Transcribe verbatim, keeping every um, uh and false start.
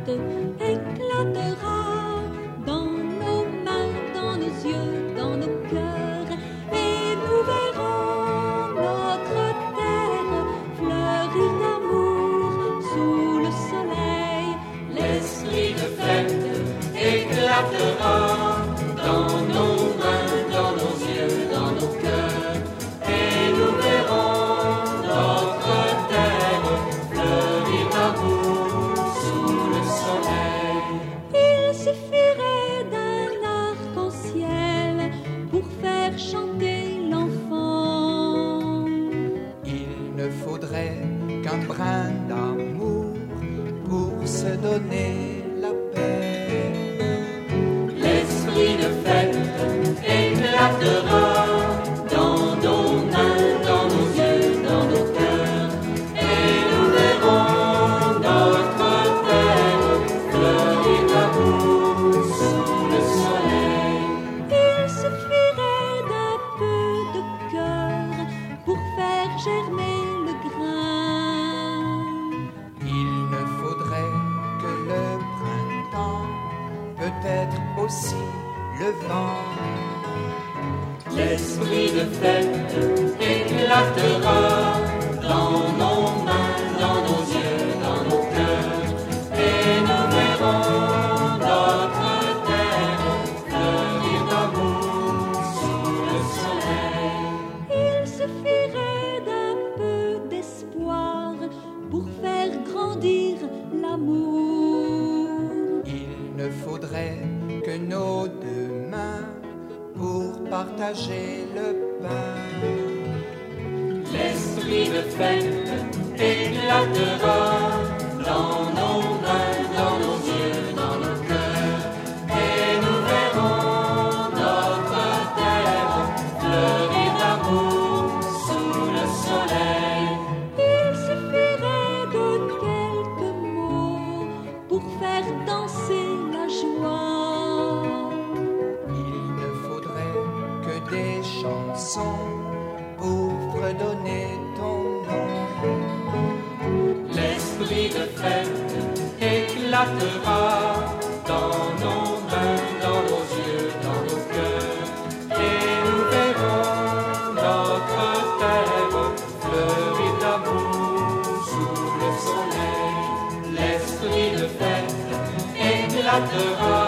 fête éclatera dans nos mains, dans nos yeux, dans nos cœurs, et nous verrons notre terre fleurir d'amour sous le soleil. L'esprit de fête éclatera dans nos mains, dans nos yeux, dans nos cœurs, et nous verrons notre terre fleurir d'amour sous le soleil. Il suffirait d'un arc-en-ciel pour faire chanter l'enfant. Il ne faudrait qu'un brin d'amour pour se donner la paix. L'esprit de fête éclatera dans nos mains, dans nos yeux, dans nos cœurs, et nous verrons notre terre fleurir d'amour sous le soleil. Il suffirait d'un peu de cœur pour faire germer le grain. Il ne faudrait que le printemps, peut-être aussi le vent. L'esprit de fête éclatera dans nos mains, dans nos yeux, dans nos cœurs, et nous verrons notre terre fleurir d'amour sous le soleil. Il suffirait d'un peu d'espoir pour faire grandir l'amour. Il ne faudrait que nos deux mains pour partager le pain. L'esprit de fête éclatera dans nos mains, dans nos yeux, dans nos cœurs, et nous verrons notre terre fleurir d'amour sous le soleil. Il suffirait de quelques mots pour faire danser la joie. Il ne faudrait que des chansons pour redonner ton nom. L'esprit de fête éclatera dans nos mains, dans nos yeux, dans nos cœurs, et nous verrons notre terre fleurir d'amour sous le soleil. L'esprit de fête éclatera